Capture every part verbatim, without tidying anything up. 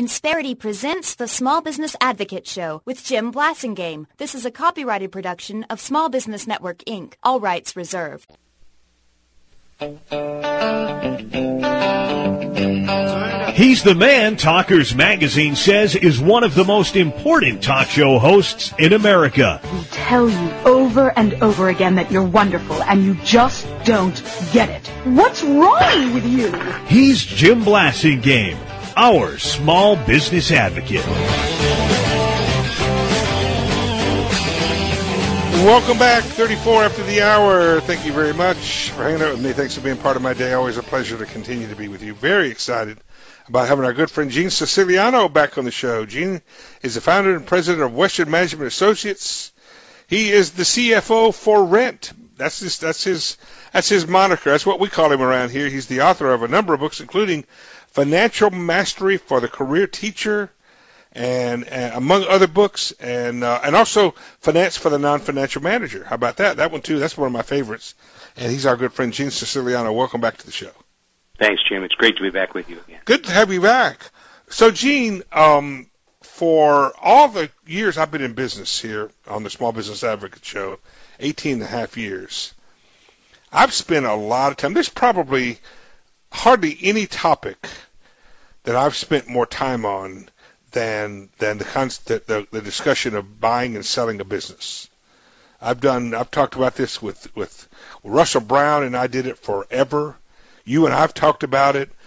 Insperity presents the Small Business Advocate Show with Jim Blasingame. This is a copyrighted production of Small Business Network, Incorporated. All rights reserved. He's the man Talkers Magazine says is one of the most important talk show hosts in America. We tell you over and over again that you're wonderful, and you just don't get it. What's wrong with you? He's Jim Blasingame, our small business advocate. Welcome back, thirty-four after the hour. Thank you very much for hanging out with me. Thanks for being part of my day. Always a pleasure to continue to be with you. Very excited about having our good friend Gene Siciliano back on the show. Gene is the founder and president of Western Management Associates. He is the C F O for Rent. That's his, that's his, that's his moniker. That's what we call him around here. He's the author of a number of books, including Financial Mastery for the Career Teacher, and, and among other books, and uh, and also Finance for the Non-Financial Manager. How about that? That one, too, that's one of my favorites. And he's our good friend, Gene Siciliano. Welcome back to the show. Thanks, Jim. It's great to be back with you again. Good to have you back. So, Gene, um, for all the years I've been in business here on the Small Business Advocate Show, eighteen and a half years, I've spent a lot of time. There's probably hardly any topic that I've spent more time on than than the, const- the the discussion of buying and selling a business. I've done. I've talked about this with with Russell Brown, and I did it forever. You and I've talked about it.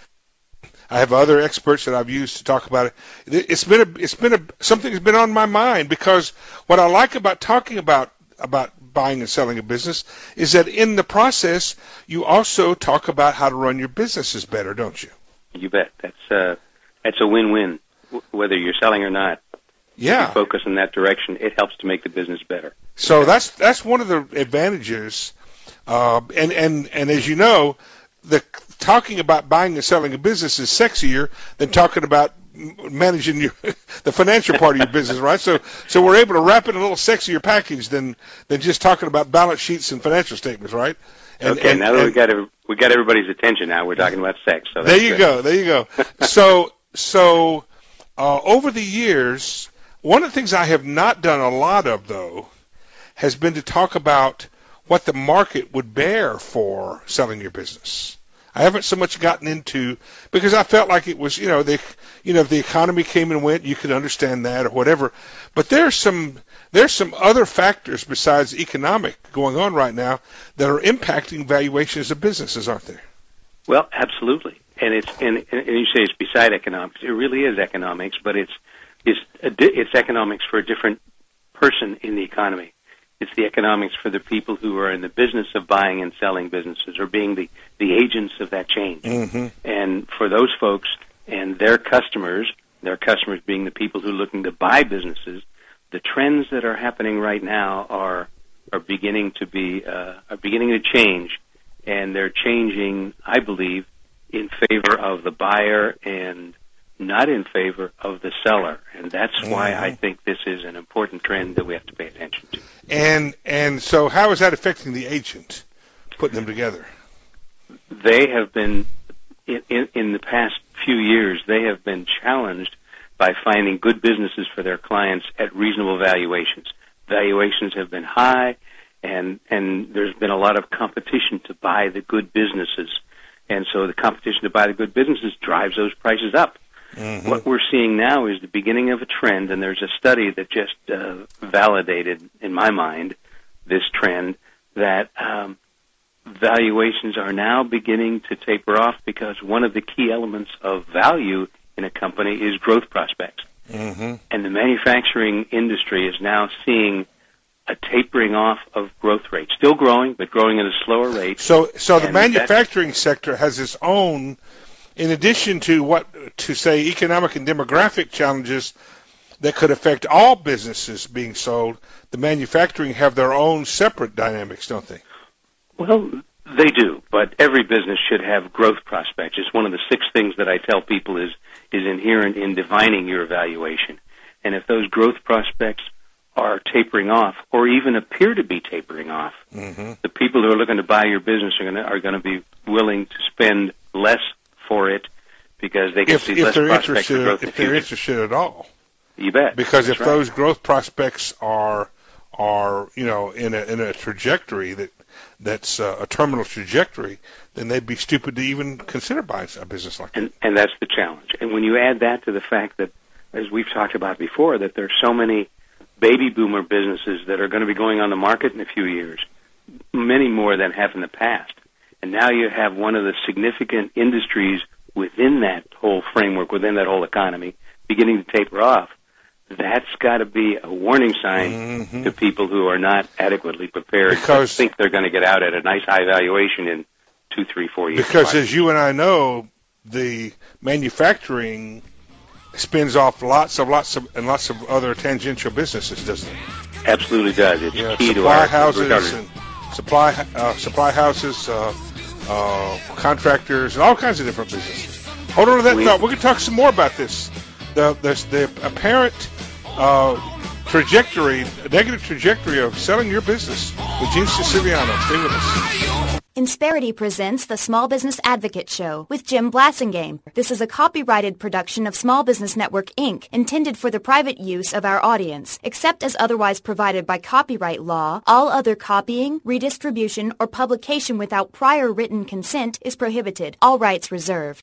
I have other experts that I've used to talk about it. It's been a it's been a something that's been on my mind, because what I like about talking about about buying and selling a business is that in the process you also talk about how to run your businesses better, don't you? You bet. That's uh, that's a win-win. Whether you're selling or not, yeah. If you focus in that direction, it helps to make the business better. So that's that's one of the advantages, uh, and and and as you know, the talking about buying and selling a business is sexier than talking about managing your the financial part of your business, right? So so we're able to wrap it in a little sexier package than than just talking about balance sheets and financial statements, right? And, okay, and, now that and, we got we got everybody's attention. Now we're talking about sex. So there you good. go. There you go. so so. Uh, over the years, one of the things I have not done a lot of, though, has been to talk about what the market would bear for selling your business. I haven't so much gotten into, because I felt like it was, you know, the, you know, if the economy came and went, you could understand that or whatever. But there's some there's some other factors besides economic going on right now that are impacting valuations of businesses, aren't there? Well, absolutely. And it's and, and you say it's beside economics. It really is economics, but it's it's it's economics for a different person in the economy. It's the economics for the people who are in the business of buying and selling businesses, or being the, the agents of that change. Mm-hmm. And for those folks and their customers, their customers being the people who are looking to buy businesses, the trends that are happening right now are are beginning to be uh, are beginning to change, and they're changing, I believe, in favor of the buyer and not in favor of the seller. And that's mm-hmm. why I think this is an important trend that we have to pay attention to. And and so how is that affecting the agent, putting them together? They have been, in, in, in the past few years, they have been challenged by finding good businesses for their clients at reasonable valuations. Valuations have been high, and, and there's been a lot of competition to buy the good businesses. And so the competition to buy the good businesses drives those prices up. Mm-hmm. What we're seeing now is the beginning of a trend, and there's a study that just uh, validated, in my mind, this trend, that um, valuations are now beginning to taper off, because one of the key elements of value in a company is growth prospects. Mm-hmm. And the manufacturing industry is now seeing a tapering off of growth rate. Still growing, but growing at a slower rate. So so the manufacturing sector has its own, in addition to what, to say, economic and demographic challenges that could affect all businesses being sold, the manufacturing have their own separate dynamics, don't they? Well, they do, but every business should have growth prospects. It's one of the six things that I tell people is, is inherent in defining your evaluation. And if those growth prospects are tapering off, or even appear to be tapering off, mm-hmm. the people who are looking to buy your business are going to are going to be willing to spend less for it because they can if, see if less they're prospects for interested, growth in if the they're future. interested at all. You bet. Because That's if right. those growth prospects are are you know in a in a trajectory that that's uh, a terminal trajectory, then they'd be stupid to even consider buying a business like that. And, and that's the challenge. And when you add that to the fact that, as we've talked about before, that there's so many baby boomer businesses that are going to be going on the market in a few years, many more than have in the past. And now you have one of the significant industries within that whole framework, within that whole economy, beginning to taper off. That's got to be a warning sign mm-hmm. to people who are not adequately prepared because, to think they're going to get out at a nice high valuation in two, three, four years. Because as you and I know, the manufacturing spins off lots of lots of and lots of other tangential businesses, doesn't it? Absolutely does. It's yeah, key to supply our houses recovery. and supply uh, supply houses, uh, uh, contractors, and all kinds of different businesses. Hold on to that We- thought. We're going to talk some more about this. The the, the apparent uh, trajectory, negative trajectory of selling your business with Gene Siciliano. Stay with us. Insperity presents the Small Business Advocate Show with Jim Blassingame. This is a copyrighted production of Small Business Network, Incorporated, intended for the private use of our audience. Except as otherwise provided by copyright law, all other copying, redistribution, or publication without prior written consent is prohibited. All rights reserved.